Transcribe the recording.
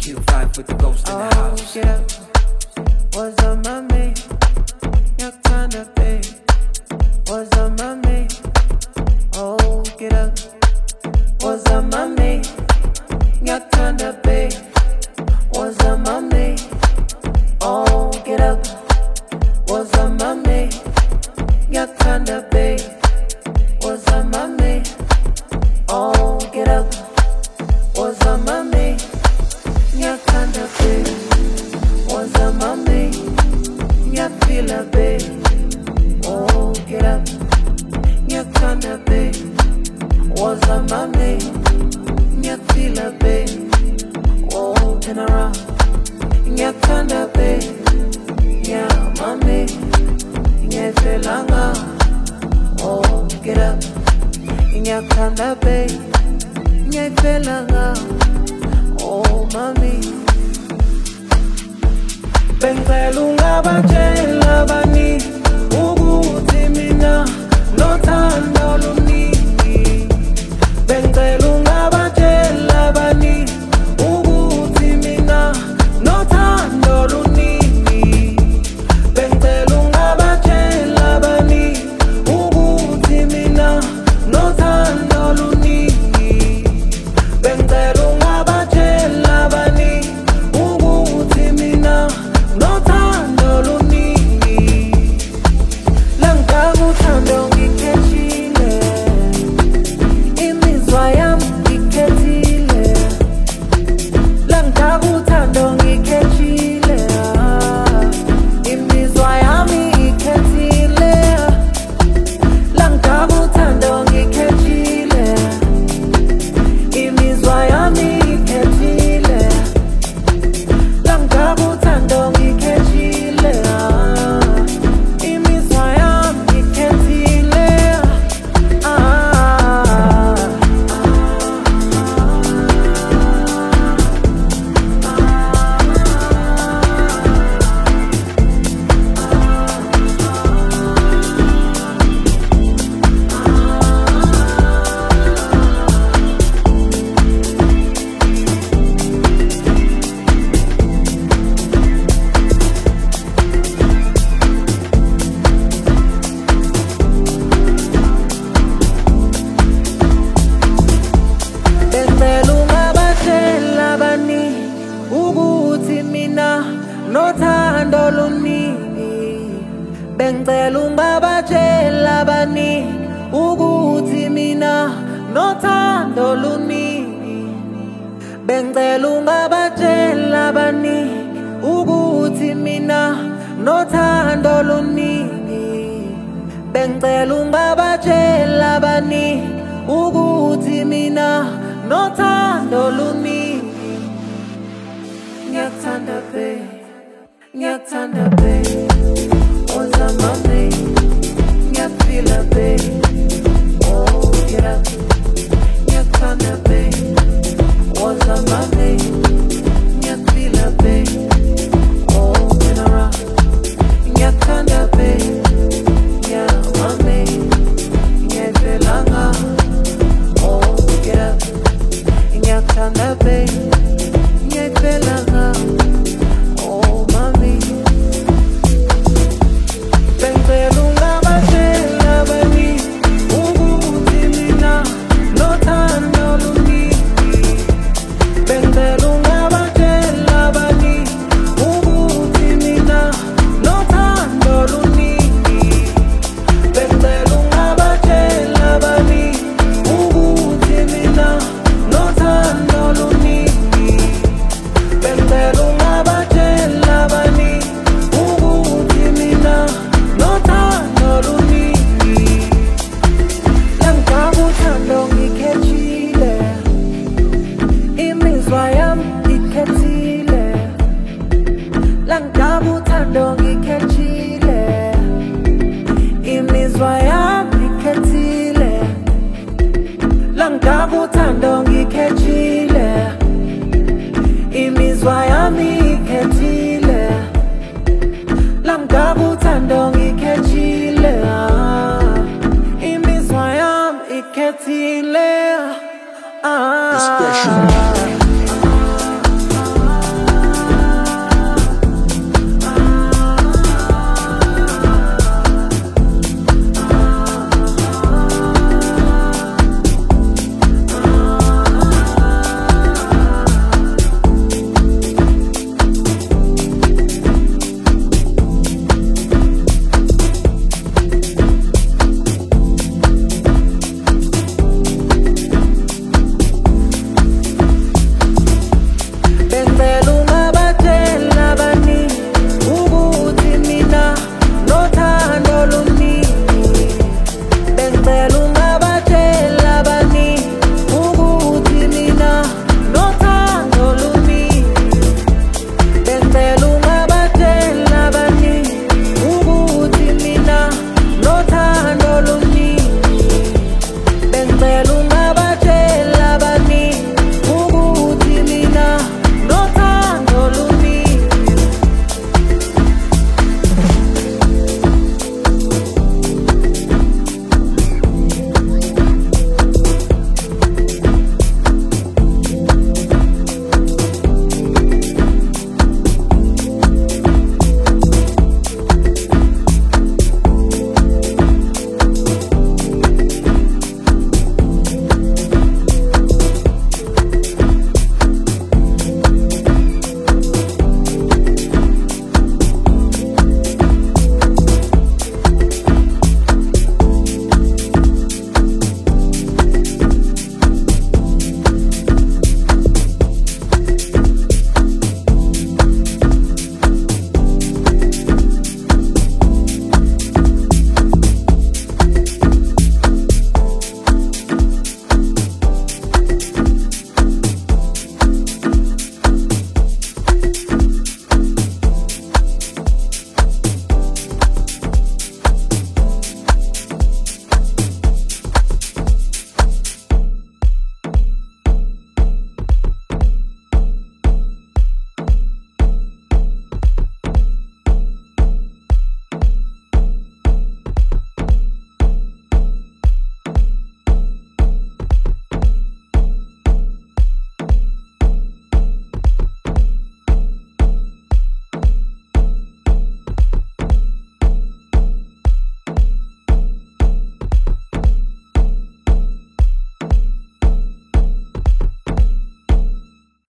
Kill five with the ghost in the house. Yeah, what's up, mommy? Yaktanda, babe. What's up, mommy? Oh, get up. What's up, mommy? Yaktanda, babe. What's up, mommy? Oh, get up. What's up, mommy? Yaktanda, babe. What's up, mommy? Oh, get up. What's up, mommy? Yaktanda, babe. What's up, mommy? Yakfila, babe. Oh, get up. Yaktanda, babe. What's up, mommy? Yakfila, babe. Oh, turn around. Yaktanda, babe. Yeah, mommy. Yakfila, oh, get up. Yaktanda, babe. Yakfila, oh, mommy. Bengicela ungabatshela bani ukuthi mina nothando luningi. Bengicela ungabatshela bani ukuthi mina nothando luningi. Bengicela ungabatshela bani ukuthi mina nothando luningi. Bengicela ungabatshela bani ukuthi mina nothando luningi. Langikakuthanda ngikhethile, imizwa yami ngikhethile. Langikakuthanda ngikhethile, imizwa yami ngikhethile. Langikakuthanda ngikhethile, imizwa yami ngikhethile. Langikakuthanda ngikhethile, imizwa yami ngikhethile. Bengicela ungabatshela bani ukuthi mina nothando luningi. Bengicela ungabatshela bani ukuthi mina nothando luningi. Bengicela ungabatshela bani ukuthi mina nothando luningi. Bengicela ungabatshela bani ukuthi mina nothando luningi. Ngiyakuthanda babe, ngiyakuthanda babe. What's up, mommy? Ngiyakufila babe. Oh, get up. Ngiyakuthanda babe. What's up, mommy? Ngiyakufila babe. Oh, turn around. Ngiyakuthanda babe. Yeah, mommy. Ngiyakufila. Oh, get up. Ngiyakuthanda babe. Ngiyakufila. Oh, mommy. Bengicela ungabatshela bani ukuthi mina nothando luningi. Bengicela ungabatshela bani ukuthi mina nothando luningi. Bengicela ungabatshela bani ukuthi mina nothando luningi. Bengicela ungabatshela bani ukuthi mina nothando luningi. Langikakuthanda ngikhethile, imizwa yami ngikhethile. Langikakuthanda ngikhethile, imizwa yami ngikhethile. Langikakuthanda ngikhethile, imizwa yami ngikhethile. Langikakuthanda ngikhethile, imizwa yami ngikhethile. Special.